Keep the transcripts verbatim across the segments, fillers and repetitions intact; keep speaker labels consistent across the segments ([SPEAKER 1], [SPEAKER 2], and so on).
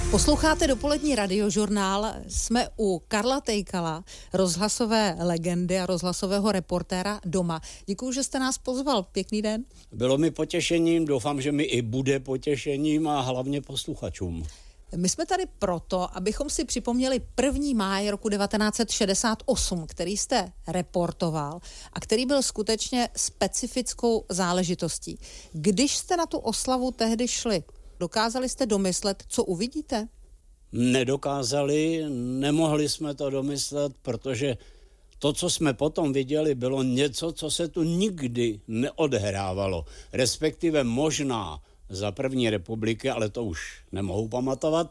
[SPEAKER 1] Posloucháte dopolední radiožurnál, jsme u Karla Tejkala, rozhlasové legendy a rozhlasového reportéra doma. Děkuju, že jste nás pozval. Pěkný den.
[SPEAKER 2] Bylo mi potěšením, doufám, že mi i bude potěšením a hlavně posluchačům.
[SPEAKER 1] My jsme tady proto, abychom si připomněli první máj roku devatenáct set šedesát osm, který jste reportoval a který byl skutečně specifickou záležitostí. Když jste na tu oslavu tehdy šli, dokázali jste domyslet, co uvidíte?
[SPEAKER 2] Nedokázali, nemohli jsme to domyslet, protože to, co jsme potom viděli, bylo něco, co se tu nikdy neodehrávalo. Respektive možná za první republiky, ale to už nemohu pamatovat.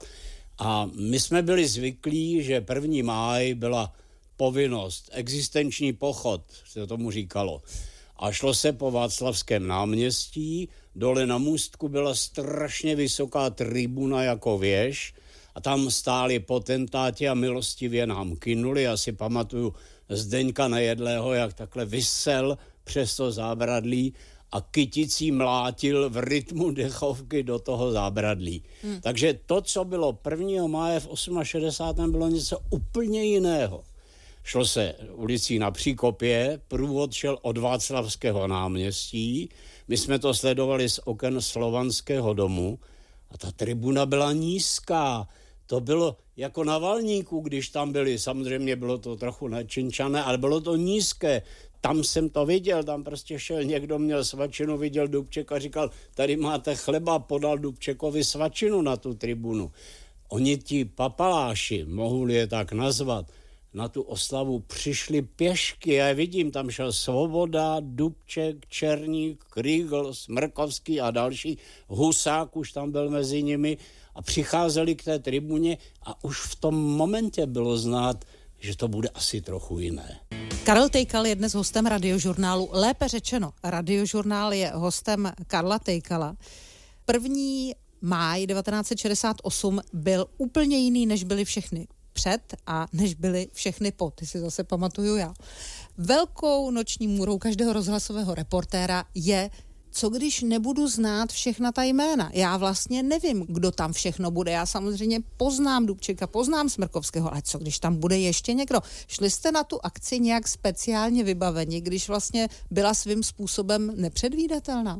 [SPEAKER 2] A my jsme byli zvyklí, že první máj byla povinnost, existenční pochod, se tomu říkalo. A šlo se po Václavském náměstí, dole na Můstku byla strašně vysoká tribuna jako věž a tam stáli potentáti a milostivě nám kynuli. Já si pamatuju Zdeňka Nejedlého, jak takhle visel přes to zábradlí a kyticí mlátil v rytmu dechovky do toho zábradlí. Hmm. Takže to, co bylo prvního máje v šedesátém osmém, bylo něco úplně jiného. Šlo se ulicí na Příkopě, průvod šel od Václavského náměstí, my jsme to sledovali z oken Slovanského domu a ta tribuna byla nízká. To bylo jako na Valníku, když tam byli, samozřejmě bylo to trochu načinčané, ale bylo to nízké. Tam jsem to viděl, tam prostě šel někdo, měl svačinu, viděl Dubček a říkal, tady máte chleba, podal Dubčekovi svačinu na tu tribunu. Oni ti papaláši, mohu je tak nazvat, na tu oslavu přišli pěšky, já vidím, tam šel Svoboda, Dubček, Černík, Krýgl, Smrkovský a další, Husák už tam byl mezi nimi a přicházeli k té tribuně a už v tom momentě bylo znát, že to bude asi trochu jiné.
[SPEAKER 1] Karel Tejkal je dnes hostem radiožurnálu, lépe řečeno, radiožurnál je hostem Karla Tejkala. První máj devatenáct set šedesát osm byl úplně jiný, než byly všechny před a než byly všechny po, ty si zase pamatuju já. Velkou noční můrou každého rozhlasového reportéra je, co když nebudu znát všechna ta jména. Já vlastně nevím, kdo tam všechno bude. Já samozřejmě poznám Dubčeka, poznám Smrkovského, ale co když tam bude ještě někdo? Šli jste na tu akci nějak speciálně vybaveni, když vlastně byla svým způsobem nepředvídatelná?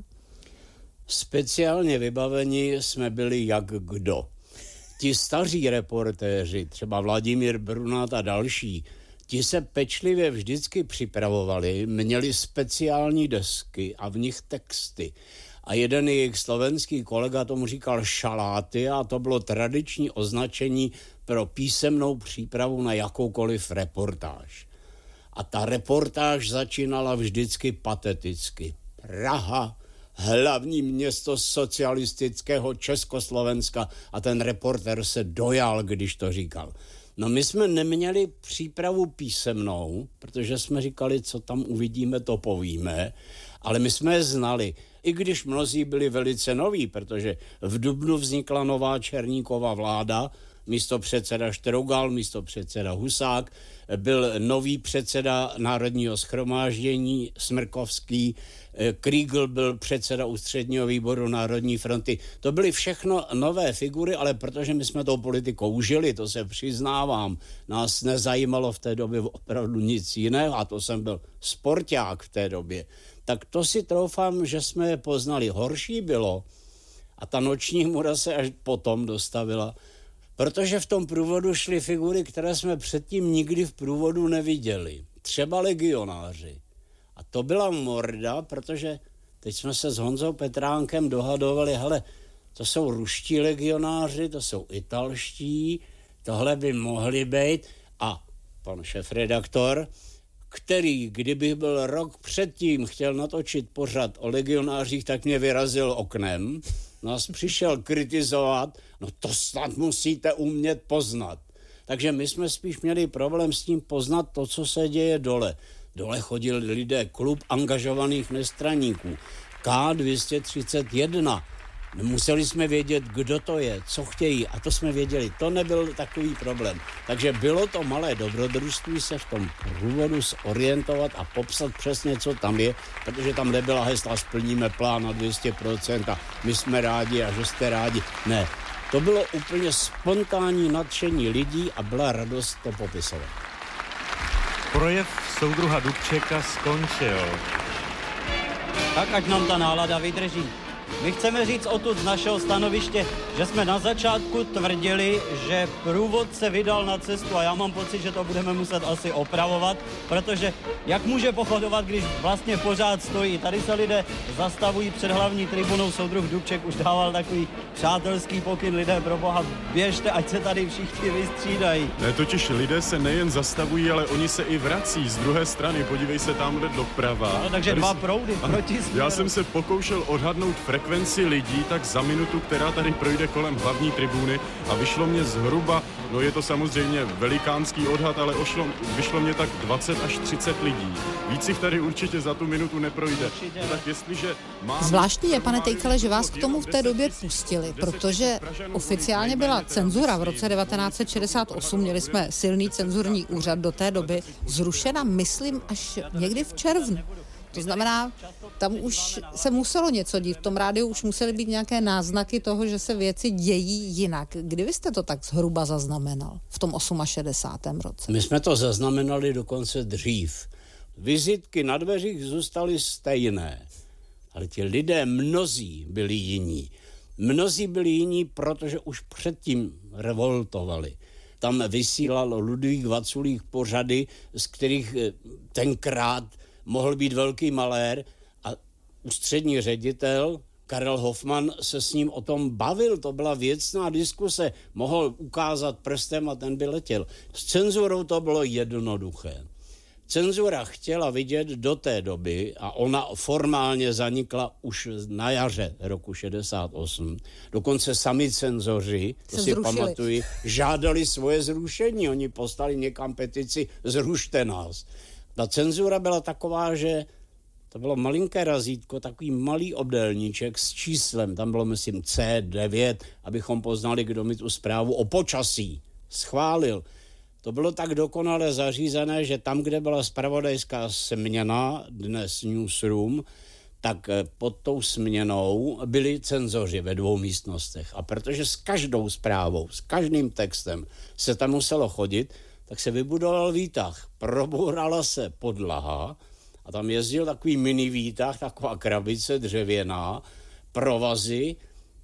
[SPEAKER 2] Speciálně vybaveni jsme byli jak kdo. Ti staří reportéři, třeba Vladimír Brunát a další, ti se pečlivě vždycky připravovali, měli speciální desky a v nich texty. A jeden jejich slovenský kolega tomu říkal šaláty a to bylo tradiční označení pro písemnou přípravu na jakoukoliv reportáž. A ta reportáž začínala vždycky pateticky. Praha, hlavní město socialistického Československa, a ten reportér se dojal, když to říkal. No my jsme neměli přípravu písemnou, protože jsme říkali, co tam uvidíme, to povíme, ale my jsme je znali, i když mnozí byli velice noví, protože v dubnu vznikla nová Černíkova vláda, místo předseda Štrougal, místo předseda Husák, byl nový předseda Národního shromáždění Smrkovský, Krýgl byl předseda ústředního výboru Národní fronty. To byly všechno nové figury, ale protože my jsme tou politikou užili, to se přiznávám, nás nezajímalo v té době opravdu nic jiného a to jsem byl sporták v té době, tak to si troufám, že jsme je poznali. Horší bylo, a ta noční můra se až potom dostavila, protože v tom průvodu šly figury, které jsme předtím nikdy v průvodu neviděli. Třeba legionáři. A to byla morda, protože teď jsme se s Honzou Petránkem dohadovali, hele, to jsou ruští legionáři, to jsou italští, tohle by mohli být. A pan šéfredaktor, který, kdybych byl rok předtím chtěl natočit pořad o legionářích, tak mě vyrazil oknem, nás přišel kritizovat, no to snad musíte umět poznat. Takže my jsme spíš měli problém s tím poznat to, co se děje dole. Dole chodili lidé, klub angažovaných nestraníků, K dvě stě třicet jedna. Museli jsme vědět, kdo to je, co chtějí, a to jsme věděli. To nebyl takový problém. Takže bylo to malé dobrodružství se v tom průvodu zorientovat a popsat přesně, co tam je, protože tam nebyla hesla splníme plán na dvě stě procent a my jsme rádi a že jste rádi. Ne, To bylo úplně spontánní nadšení lidí a byla radost to popisovat.
[SPEAKER 3] Projev soudruha Dubčeka skončil.
[SPEAKER 4] Tak ať nám ta nálada vydrží. My chceme říct odtud z našeho stanoviště, že jsme na začátku tvrdili, že průvodce vydal na cestu a já mám pocit, že to budeme muset asi opravovat, protože jak může pochodovat, když vlastně pořád stojí. Tady se lidé zastavují před hlavní tribunou, soudruh Dubček už dával takový přátelský pokyn, lidé pro boha, běžte, ať se tady všichni vystřídají.
[SPEAKER 5] Ne, totiž lidé se nejen zastavují, ale oni se i vrací z druhé strany, podívej se tamhle doprava.
[SPEAKER 4] No, takže
[SPEAKER 5] tady
[SPEAKER 4] dva
[SPEAKER 5] s...
[SPEAKER 4] proudy proti směru.
[SPEAKER 5] Já jsem se pokoušel odhadnout frekvenci lidí tak za minutu, která tady projde kolem hlavní tribuny a vyšlo mě zhruba, no je to samozřejmě velikánský odhad, ale ošlo, vyšlo mě tak dvacet až třicet lidí. Víc jich tady určitě za tu minutu neprojde. No, tak jestliže mám...
[SPEAKER 1] Zvláštní je, pane Tejkale, že vás k tomu v té době pustili, protože oficiálně byla cenzura v roce devatenáct set šedesát osm, měli jsme silný cenzurní úřad do té doby, zrušena, myslím, až někdy v červnu. To znamená, tam už se muselo něco dít, v tom rádiu už musely být nějaké náznaky toho, že se věci dějí jinak. Kdy vy jste to tak zhruba zaznamenal v tom šedesátém osmém roce?
[SPEAKER 2] My jsme to zaznamenali dokonce dřív. Vizitky na dveřích zůstaly stejné, ale ti lidé mnozí byli jiní. Mnozí byli jiní, protože už předtím revoltovali. Tam vysílal Ludvík Vaculík pořady, z kterých tenkrát mohl být velký malér a ústřední ředitel Karel Hoffman se s ním o tom bavil, to byla věcná diskuse, mohl ukázat prstem a ten by letěl. S cenzurou to bylo jednoduché. Cenzura chtěla vidět do té doby, a ona formálně zanikla už na jaře roku šedesát osm, dokonce sami cenzoři, to si pamatuju, žádali svoje zrušení, oni poslali někam petici, zrušte nás. Ta cenzura byla taková, že to bylo malinké razítko, takový malý obdélníček s číslem, tam bylo myslím C devět, abychom poznali, kdo mi tu zprávu o počasí schválil. To bylo tak dokonale zařízené, že tam, kde byla zpravodajská směna, dnes newsroom, tak pod tou směnou byli cenzoři ve dvou místnostech. A protože s každou zprávou, s každým textem se tam muselo chodit, tak se vybudoval výtah. Probourala se podlaha a tam jezdil takový mini výtah, taková krabice dřevěná, provazy,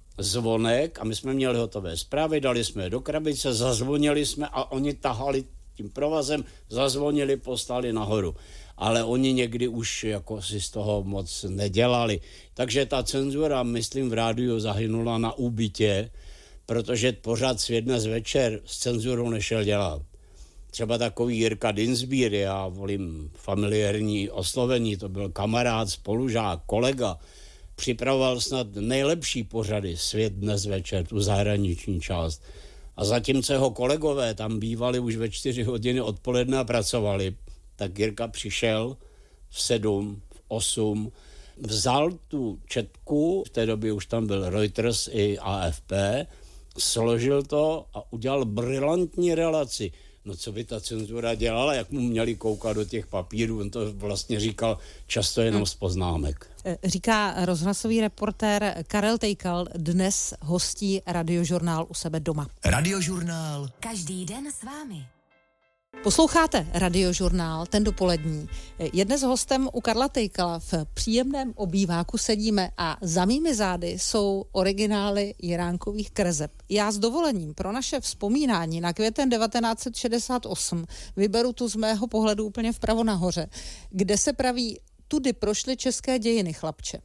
[SPEAKER 2] zvonek a my jsme měli hotové zprávy, dali jsme je do krabice, zazvonili jsme a oni tahali tím provazem, zazvonili, poslali nahoru. Ale oni někdy už jako si z toho moc nedělali. Takže ta cenzura, myslím, v rádiu zahynula na úbytě, protože pořád Svět dnes večer s cenzurou nešel dělat. Třeba takový Jirka Dinsbír, já volím familiární oslovení, to byl kamarád, spolužák, kolega, připravoval snad nejlepší pořady Svět dnes večer, tu zahraniční část. A zatímco jeho kolegové tam bývali už ve čtyři hodiny odpoledne a pracovali, tak Jirka přišel v sedm, v osm, vzal tu četku, v té době už tam byl Reuters i A F P, složil to a udělal brilantní relaci. No co by ta cenzura dělala, jak mu měli koukat do těch papírů, on to vlastně říkal často jenom z poznámek.
[SPEAKER 1] Říká rozhlasový reportér Karel Tejkal, dnes hostí Radiožurnál u sebe doma.
[SPEAKER 6] Radiožurnál. Každý den s vámi.
[SPEAKER 1] Posloucháte Radiožurnál, ten dopolední. Je dnes hostem u Karla Tejkala, v příjemném obýváku sedíme a za mými zády jsou originály Jiránkových kreseb. Já s dovolením pro naše vzpomínání na květen devatenáct set šedesát osm vyberu tu z mého pohledu úplně vpravo nahoře, kde se praví: tudy prošly české dějiny, chlapče.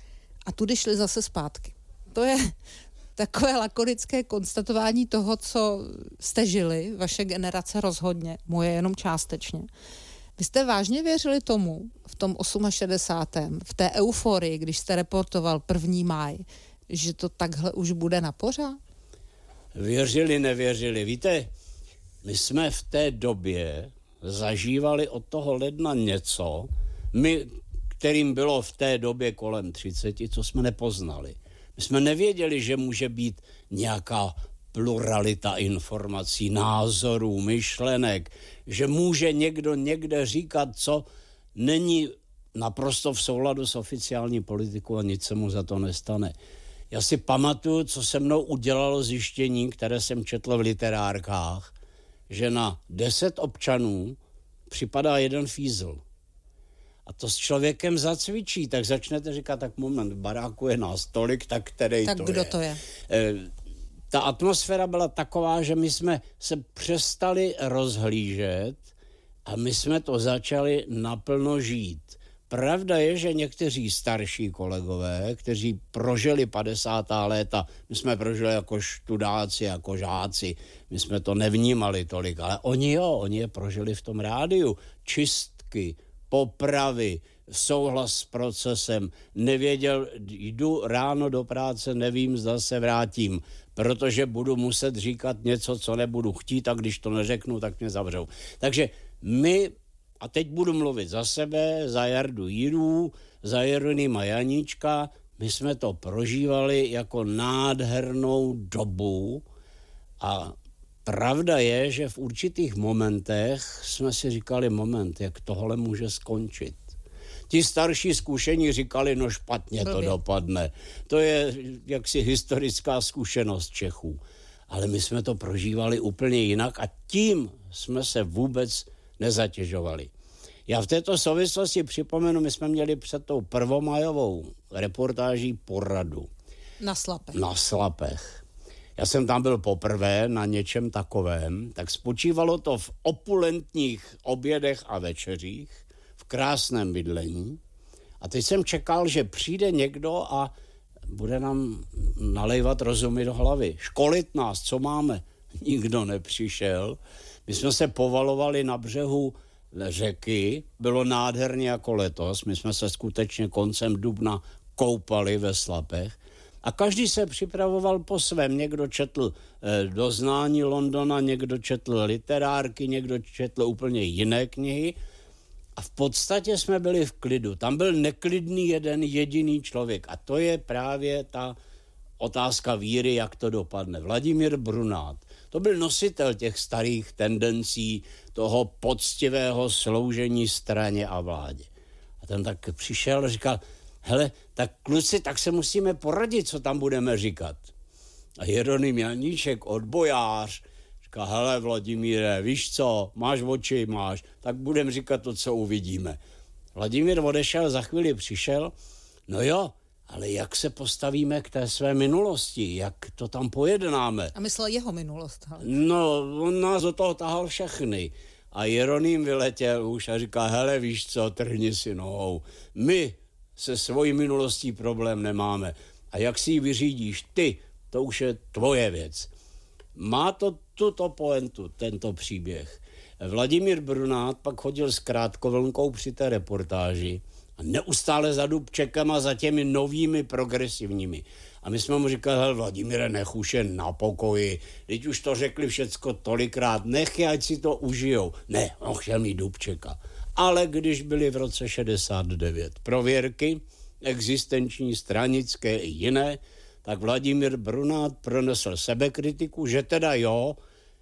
[SPEAKER 1] A tudy šly zase zpátky. To je takové lakonické konstatování toho, co jste žili, vaše generace rozhodně, moje jenom částečně. Vy jste vážně věřili tomu v tom šedesátém osmém v té euforii, když jste reportoval první máj, že to takhle už bude na pořád?
[SPEAKER 2] Věřili, nevěřili. Víte, my jsme v té době zažívali od toho ledna něco, my, kterým bylo v té době kolem třiceti, co jsme nepoznali. My jsme nevěděli, že může být nějaká pluralita informací, názorů, myšlenek, že může někdo někde říkat, co není naprosto v souladu s oficiální politikou a nic se mu za to nestane. Já si pamatuju, co se mnou udělalo zjištění, které jsem četl v literárkách, že na deset občanů připadá jeden fízl. A to s člověkem zacvičí, tak začnete říkat, tak moment, v baráku je nás tolik, tak který
[SPEAKER 1] tak
[SPEAKER 2] to
[SPEAKER 1] kdo
[SPEAKER 2] je.
[SPEAKER 1] to je?
[SPEAKER 2] E, ta atmosféra byla taková, že my jsme se přestali rozhlížet a my jsme to začali naplno žít. Pravda je, že někteří starší kolegové, kteří prožili padesátá léta, my jsme prožili jako študáci, jako žáci, my jsme to nevnímali tolik, ale oni jo, oni je prožili v tom rádiu. Čistky, popravy, souhlas s procesem, nevěděl, jdu ráno do práce, nevím, zda se vrátím, protože budu muset říkat něco, co nebudu chtít, a když to neřeknu, tak mě zavřou. Takže my, a teď budu mluvit za sebe, za Jardu Jirů, za Jeronýma Janíčka, my jsme to prožívali jako nádhernou dobu a pravda je, že v určitých momentech jsme si říkali, moment, jak tohle může skončit. Ti starší zkušení říkali, no špatně to dopadne. To je jaksi historická zkušenost Čechů. Ale my jsme to prožívali úplně jinak a tím jsme se vůbec nezatěžovali. Já v této souvislosti připomenu, my jsme měli před tou prvomajovou reportáží poradu.
[SPEAKER 1] Na Slapech.
[SPEAKER 2] Na Slapech. Já jsem tam byl poprvé na něčem takovém, tak spočívalo to v opulentních obědech a večeřích, v krásném bydlení. A teď jsem čekal, že přijde někdo a bude nám nalejvat rozumy do hlavy. Školit nás, co máme. Nikdo nepřišel. My jsme se povalovali na břehu řeky, bylo nádherně jako letos, my jsme se skutečně koncem dubna koupali ve Slapech a každý se připravoval po svém. Někdo četl eh, Doznání Londona, někdo četl literárky, někdo četl úplně jiné knihy a v podstatě jsme byli v klidu. Tam byl neklidný jeden jediný člověk a to je právě ta otázka víry, jak to dopadne. Vladimír Brunát. To byl nositel těch starých tendencí, toho poctivého sloužení straně a vládě. A ten tak přišel a říkal, hele, tak kluci, tak se musíme poradit, co tam budeme říkat. A Jeroným Janíček, odbojář, říká, hele Vladimíre, víš co, máš oči, máš, tak budeme říkat to, co uvidíme. Vladimír odešel, za chvíli přišel, no jo, ale jak se postavíme k té své minulosti, jak to tam pojednáme.
[SPEAKER 1] A myslel jeho minulost. Ale...
[SPEAKER 2] No, on nás do toho tahal všechny. A Jeroným vyletěl už a říká, hele, víš co, trhni si nohou. My se svojí minulostí problém nemáme. A jak si ji vyřídíš ty, to už je tvoje věc. Má to tuto pointu, tento příběh. Vladimír Brunát pak chodil s krátkovlnkou při té reportáži a neustále za Dubčekem a za těmi novými progresivními. A my jsme mu říkali, hele, Vladimíre, nech už je na pokoji, teď už to řekli všecko tolikrát, nech je, ať si to užijou. Ne, on chtěl mít Dubčeka. Ale když byly v roce šedesát devět prověrky, existenční, stranické i jiné, tak Vladimír Brunát pronesl sebekritiku, že teda jo,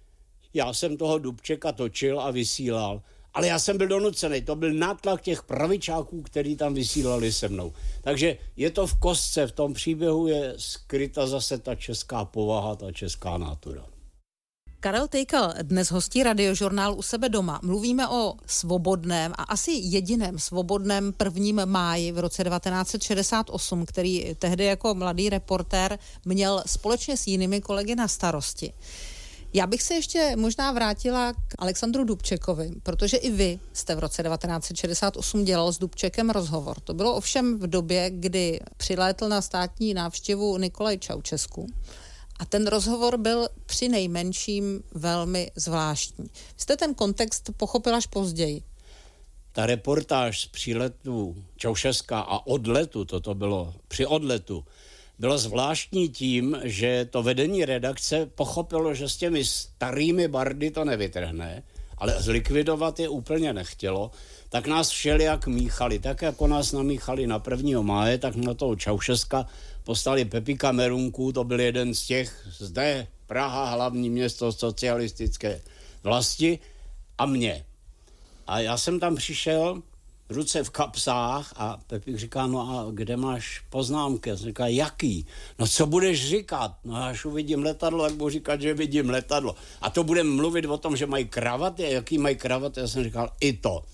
[SPEAKER 2] já jsem toho Dubčeka točil a vysílal, ale já jsem byl donucený, to byl nátlak těch pravičáků, který tam vysílali se mnou. Takže je to v kostce, v tom příběhu je skryta zase ta česká povaha, ta česká natura.
[SPEAKER 1] Karel Tejkal dnes hostí Radiožurnál u sebe doma. Mluvíme o svobodném a asi jediném svobodném prvním máji v roce devatenáct set šedesát osm, který tehdy jako mladý reportér měl společně s jinými kolegy na starosti. Já bych se ještě možná vrátila k Alexandru Dubčekovi, protože i vy jste v roce devatenáct set šedesát osm dělal s Dubčekem rozhovor. To bylo ovšem v době, kdy přilétl na státní návštěvu Nikolaj Ceaușescu. A ten rozhovor byl při nejmenším velmi zvláštní. Jste ten kontext pochopil až později.
[SPEAKER 2] Ta reportáž z příletu Ceaușesca a odletu, toto bylo při odletu, bylo zvláštní tím, že to vedení redakce pochopilo, že s těmi starými bardy to nevytrhne, ale zlikvidovat je úplně nechtělo, tak nás všelijak míchali. Tak jako nás namíchali na prvního máje, tak na toho Ceaușesca poslali Pepíka Merunku, to byl jeden z těch, zde Praha, hlavní město socialistické vlasti, a mě. A já jsem tam přišel ruce v kapsách a Pepík říká, no a kde máš poznámky? Já jsem říkal, jaký? No co budeš říkat? No až uvidím letadlo, tak budu říkat, že vidím letadlo. A to budeme mluvit o tom, že mají kravaty a jaký mají kravaty? Já jsem říkal, i to.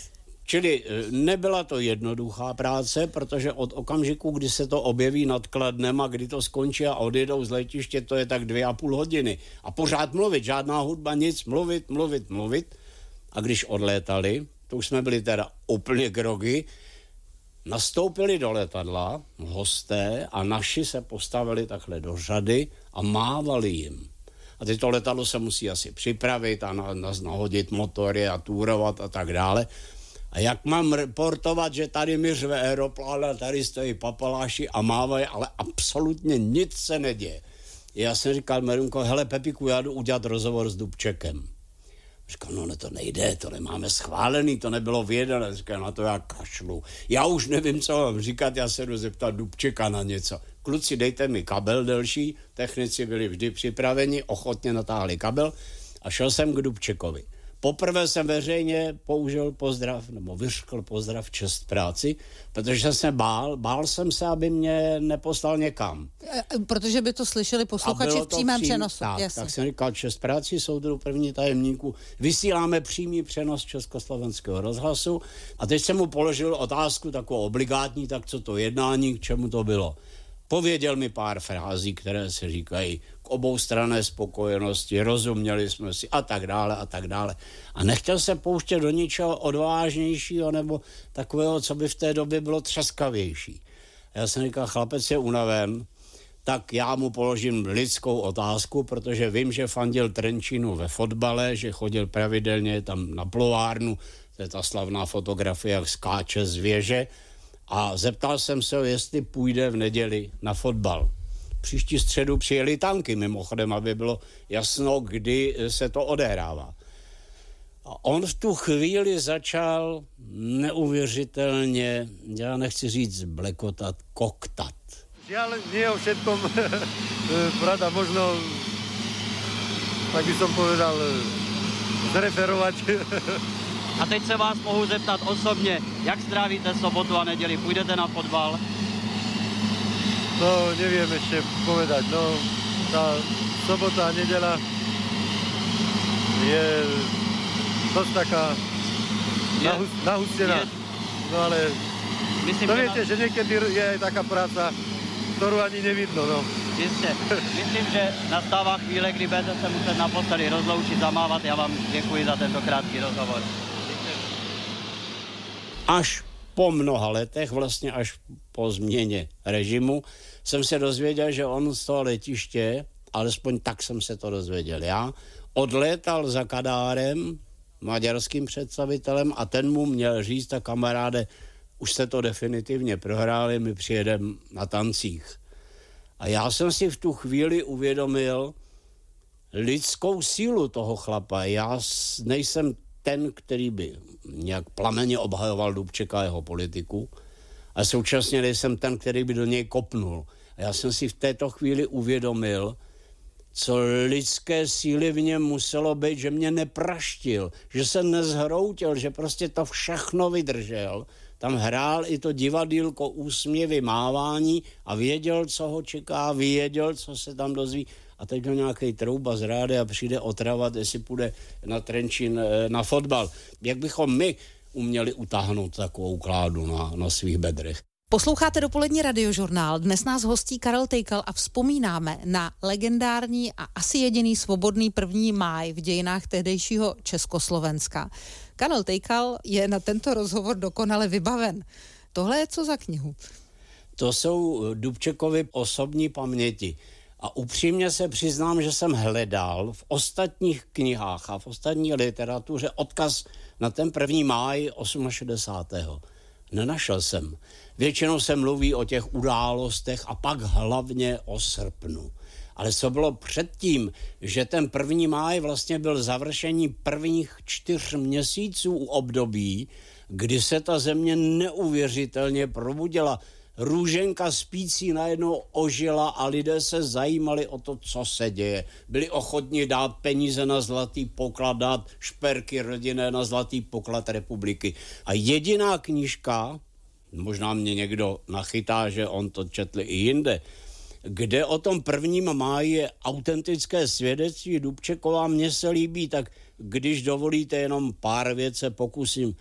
[SPEAKER 2] Čili nebyla to jednoduchá práce, protože od okamžiku, kdy se to objeví nad Kladnem a kdy to skončí a odjedou z letiště, to je tak dvě a půl hodiny. A pořád mluvit, žádná hudba, nic, mluvit, mluvit, mluvit. A když odlétali, to už jsme byli teda úplně grogy, nastoupili do letadla hosté a naši se postavili takhle do řady a mávali jim. A teď to letadlo se musí asi připravit a na, na, nahodit motory a túrovat a tak dále. A jak mám reportovat, že tady mi řve aeroplán a tady stojí papaláši a mávají, ale absolutně nic se neděje. Já jsem říkal Merunko, hele Pepíku, já jdu udělat rozhovor s Dubčekem. Říkal, no, no to nejde, to nemáme schválený, to nebylo věděné. Říkal, na to já kašlu. Já už nevím, co mám říkat, já se jdu zeptat Dubčeka na něco. Kluci, dejte mi kabel delší, technici byli vždy připraveni, ochotně natáhli kabel a šel jsem k Dubčekovi. Poprvé jsem veřejně použil pozdrav, nebo vyřkl pozdrav čest práci, protože jsem se bál, bál jsem se, aby mě neposlal někam.
[SPEAKER 1] Protože by to slyšeli posluchači v přímém přím, přenosu.
[SPEAKER 2] Tak, tak jsem říkal, čest práci, soudru první tajemníku, vysíláme přímý přenos Československého rozhlasu a teď jsem mu položil otázku takovou obligátní, tak co to jednání, k čemu to bylo. Pověděl mi pár frází, které se říkají k oboustranné spokojenosti, rozuměli jsme si a tak dále a tak dále. A nechtěl se pouštět do ničeho odvážnějšího nebo takového, co by v té době bylo třeskavější. Já jsem říkal, chlapec je unaven, tak já mu položím lidskou otázku, protože vím, že fandil Trenčínu ve fotbale, že chodil pravidelně tam na plovárnu, to je ta slavná fotografie, jak skáče z věže. A zeptal jsem se ho, jestli půjde v neděli na fotbal. Příští středu přijeli tanky, mimochodem, aby bylo jasno, kdy se to odehrává. A on v tu chvíli začal neuvěřitelně, já nechci říct blekotat, koktat.
[SPEAKER 7] Žiaľ, nie o všetkom pravda, možno, tak by som povedal, zreferovať.
[SPEAKER 4] A teď se vás mohu zeptat osobně, jak strávíte sobotu a neděli? Půjdete na fotbal?
[SPEAKER 7] No, neviem ešte povedať. No, tá sobota a nedeľa je dosť taká nahus, nahustená. No ale myslím, to viete, že niekedy je aj taká práca, ktorú ani nevidno, no.
[SPEAKER 4] Jistě. Myslím, že nastává chvíle, kdy budete se muset naposledy rozloučit, zamávat. Já vám děkuji za tento krátký rozhovor.
[SPEAKER 2] Až po mnoha letech, vlastně až po změně režimu, jsem se dozvěděl, že on z toho letiště, alespoň tak jsem se to dozvěděl já, odlétal za Kadárem, maďarským představitelem, a ten mu měl říct, a kamaráde, už se to definitivně prohráli, my přijedeme na tancích. A já jsem si v tu chvíli uvědomil lidskou sílu toho chlapa. Já nejsem ten, který by nějak plameně obhajoval Dubčeka a jeho politiku, a současně nejsem ten, který by do něj kopnul. A já jsem si v této chvíli uvědomil, co lidské síly v něm muselo být, že mě nepraštil, že se nezhroutil, že prostě to všechno vydržel. Tam hrál i to divadýlko, úsměvy, mávání a věděl, co ho čeká, věděl, co se tam dozví. A teď ho nějaký trouba z rády a přijde otravat, jestli půjde na Trenčín na fotbal. Jak bychom my uměli utáhnout takovou kládu na, na svých bedrech?
[SPEAKER 1] Posloucháte dopolední radiožurnál. Dnes nás hostí Karel Tejkal a vzpomínáme na legendární a asi jediný svobodný první máj v dějinách tehdejšího Československa. Karel Tejkal je na tento rozhovor dokonale vybaven. Tohle je co za knihu?
[SPEAKER 2] To jsou Dubčekovy osobní paměti. A upřímně se přiznám, že jsem hledal v ostatních knihách a v ostatní literatuře odkaz na ten první máj šedesátého osmého Nenašel jsem. Většinou se mluví o těch událostech a pak hlavně o srpnu. Ale co bylo předtím, že ten první máj vlastně byl završení prvních čtyř měsíců období, kdy se ta země neuvěřitelně probudila. Růženka spící najednou ožila a lidé se zajímali o to, co se děje. Byli ochotni dát peníze na zlatý poklad, dát šperky rodinné na zlatý poklad republiky. A jediná knížka, možná mě někdo nachytá, že on to četl i jinde, kde o tom prvním máji je autentické svědectví Dubčekova, mně se líbí, tak když dovolíte jenom pár věc se pokusím.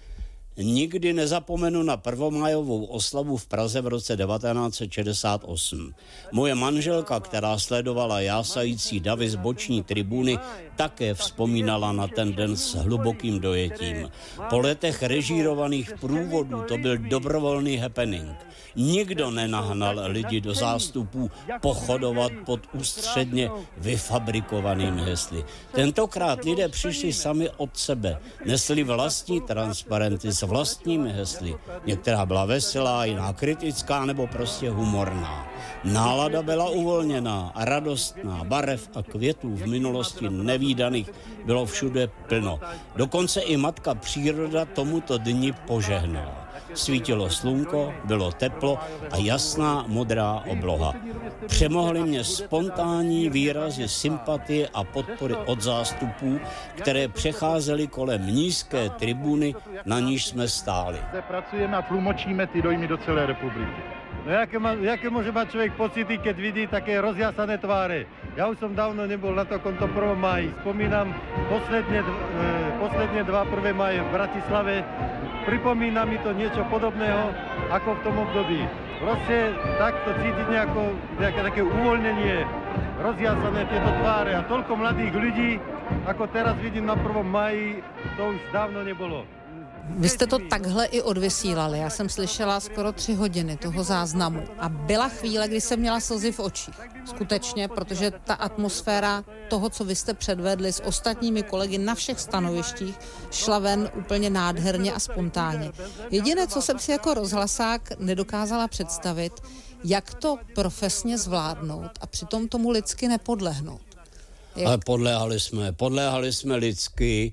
[SPEAKER 2] Nikdy nezapomenu na prvomájovou oslavu v Praze v roce devatenáct set šedesát osm. Moje manželka, která sledovala jásající davy z boční tribuny, také vzpomínala na ten den s hlubokým dojetím. Po letech režírovaných průvodů to byl dobrovolný happening. Nikdo nenahnal lidi do zástupů pochodovat pod ústředně vyfabrikovanými hesly. Tentokrát lidé přišli sami od sebe, nesli vlastní transparenty s vlastními hesly. Některá byla veselá, jiná kritická nebo prostě humorná. Nálada byla uvolněná a radostná, barev a květů v minulosti nevídaných bylo všude plno. Dokonce i matka příroda tomuto dni požehnala. Svítilo slunko, bylo teplo a jasná modrá obloha. Přemohly mě spontánní výrazy sympatie a podpory od zástupů, které přecházely kolem nízké tribuny, na níž jsme stáli.
[SPEAKER 7] Pracujeme a tlumočíme ty dojmy do celé republiky. No jaké, má, jaké môže mať človek pocity, keď vidí také rozjasané tváre? Ja už som dávno nebol na takomto prvom máji. Spomínam posledne, e, posledne dva prvé máje v Bratislave. Pripomína mi to niečo podobného ako v tom období. Proste takto cítiť nejako, nejaké také uvoľnenie, rozjasané tieto tváre a toľko mladých ľudí, ako teraz vidím na prvom máji, to už dávno nebolo.
[SPEAKER 1] Vy jste to takhle i odvysílali. Já jsem slyšela skoro tři hodiny toho záznamu a byla chvíle, kdy jsem měla slzy v očích. Skutečně, protože ta atmosféra toho, co vy jste předvedli s ostatními kolegy na všech stanovištích, šla ven úplně nádherně a spontánně. Jediné, co jsem si jako rozhlasák nedokázala představit, jak to profesně zvládnout a přitom tomu lidsky nepodlehnout. Jak...
[SPEAKER 2] Ale podléhali jsme, podléhali jsme lidsky.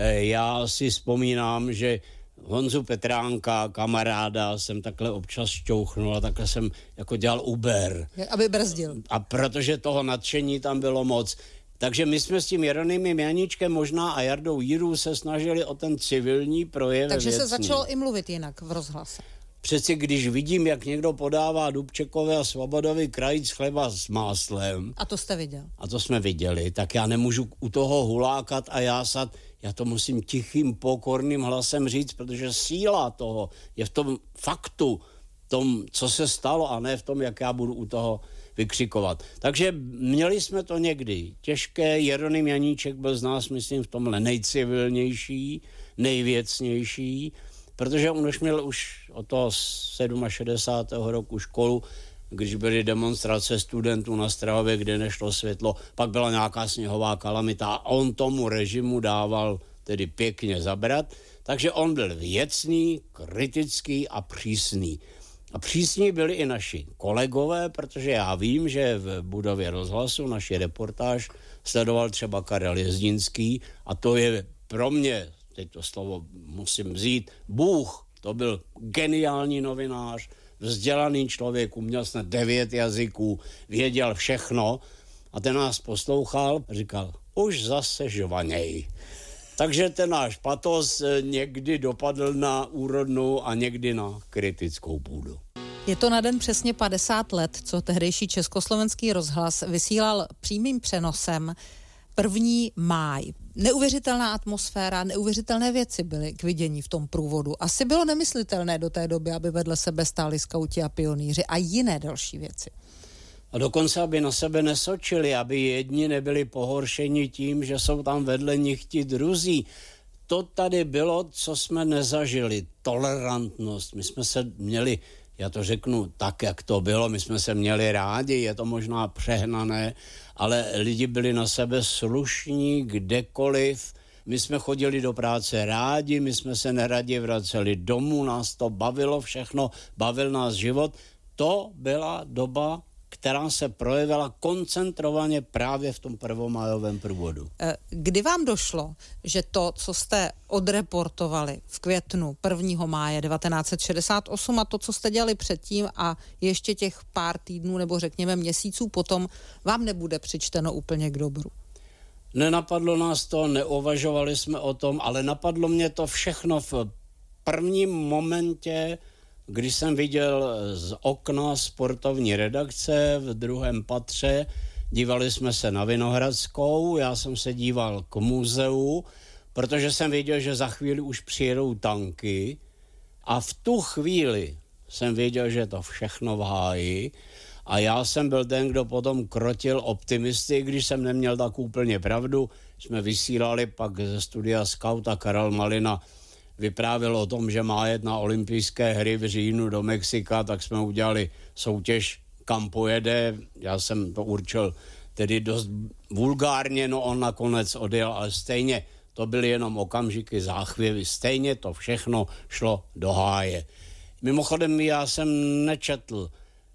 [SPEAKER 2] Já si vzpomínám, že Honzu Petránka, kamaráda, jsem takhle občas šťouchnul a takhle jsem jako dělal Uber.
[SPEAKER 1] Aby brzdil.
[SPEAKER 2] A protože toho nadšení tam bylo moc. Takže my jsme s tím Jeronymem Janíčkem možná a Jardou Jirů se snažili o ten civilní projev.
[SPEAKER 1] Takže
[SPEAKER 2] věcný.
[SPEAKER 1] se začalo i mluvit jinak v rozhlase.
[SPEAKER 2] Přeci když vidím, jak někdo podává Dubčekové a Svobodovi krajíc chleba s máslem.
[SPEAKER 1] A to jste viděl.
[SPEAKER 2] A to jsme viděli, tak já nemůžu u toho hulákat a jásat. Já to musím tichým, pokorným hlasem říct, protože síla toho je v tom faktu, tom, co se stalo, a ne v tom, jak já budu u toho vykřikovat. Takže měli jsme to někdy těžké. Jeroným Janíček byl z nás, myslím, v tomhle nejcivilnější, nejvěcnější, protože on už měl už od toho šedesátého sedmého roku školu, když byly demonstrace studentů na Strahově, kde nešlo světlo, pak byla nějaká sněhová kalamita a on tomu režimu dával tedy pěkně zabrat, takže on byl věcný, kritický a přísný. A přísní byli i naši kolegové, protože já vím, že v budově rozhlasu naši reportáž sledoval třeba Karel Jezdinský a to je pro mě, teď to slovo musím vzít, Bůh, to byl geniální novinář, vzdělaný člověk, uměl snad devět jazyků, věděl všechno a ten nás poslouchal a říkal, už zase žvaněj. Takže ten náš patos někdy dopadl na úrodnou a někdy na kritickou půdu.
[SPEAKER 1] Je to na den přesně padesát let, co tehdejší Československý rozhlas vysílal přímým přenosem první máj. Neuvěřitelná atmosféra, neuvěřitelné věci byly k vidění v tom průvodu. Asi bylo nemyslitelné do té doby, aby vedle sebe stáli skauti a pionýři a jiné další věci.
[SPEAKER 2] A dokonce, aby na sebe nesočili, aby jedni nebyli pohoršeni tím, že jsou tam vedle nich ti druzí. To tady bylo, co jsme nezažili. Tolerantnost. My jsme se měli, já to řeknu tak, jak to bylo, my jsme se měli rádi, je to možná přehnané, ale lidi byli na sebe slušní kdekoliv. My jsme chodili do práce rádi, my jsme se neradě vraceli domů, nás to bavilo všechno, bavil nás život. To byla doba která se projevila koncentrovaně právě v tom prvomájovém průvodu.
[SPEAKER 1] Kdy vám došlo, že to, co jste odreportovali v květnu prvního máje devatenáct set šedesát osm a to, co jste dělali předtím a ještě těch pár týdnů nebo řekněme měsíců potom, vám nebude přičteno úplně k dobru?
[SPEAKER 2] Nenapadlo nás to, neuvažovali jsme o tom, ale napadlo mě to všechno v prvním momentě, když jsem viděl z okna sportovní redakce v druhém patře, dívali jsme se na Vinohradskou, já jsem se díval k muzeu, protože jsem věděl, že za chvíli už přijedou tanky a v tu chvíli jsem věděl, že to všechno v háji a já jsem byl ten, kdo potom krotil optimisty, když jsem neměl tak úplně pravdu. Jsme vysílali pak ze studia Skauta Karel Malina vyprávěl o tom, že má jet na olympijské hry v říjnu do Mexika, tak jsme udělali soutěž, kam pojede. Já jsem to určil tedy dost vulgárně, no on nakonec odjel, ale stejně to byly jenom okamžiky záchvěvy. Stejně to všechno šlo do háje. Mimochodem já jsem nečetl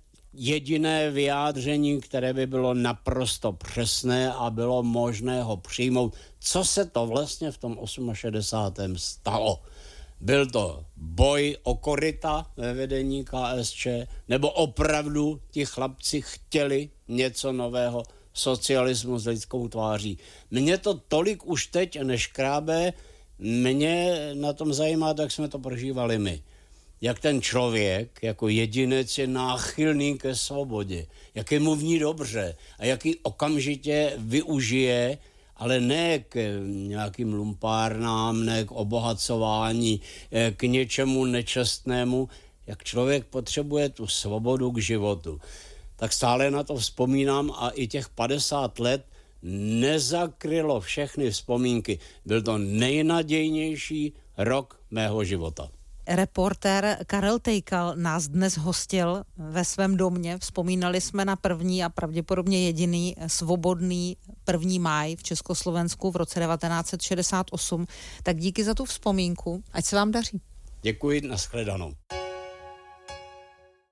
[SPEAKER 2] jediné vyjádření, které by bylo naprosto přesné a bylo možné ho přijmout. Co se to vlastně v tom šedesátém osmém stalo? Byl to boj o koryta ve vedení K S Č, nebo opravdu ti chlapci chtěli něco nového, socialismus s lidskou tváří? Mě to tolik už teď neškrábe, mě na tom zajímá, jak jsme to prožívali my. Jak ten člověk jako jedinec je náchylný ke svobodě, jak je mu v ní dobře a jak ji okamžitě využije, ale ne k nějakým lumpárnám, ne k obohacování, k něčemu nečestnému, jak člověk potřebuje tu svobodu k životu. Tak stále na to vzpomínám a i těch padesát let nezakrylo všechny vzpomínky. Byl to nejnadějnější rok mého života.
[SPEAKER 1] Reportér Karel Tejkal nás dnes hostil ve svém domě. Vzpomínali jsme na první a pravděpodobně jediný svobodný první máj v Československu v roce devatenáct set šedesát osm. Tak díky za tu vzpomínku. Ať se vám daří.
[SPEAKER 2] Děkuji, nashledanou.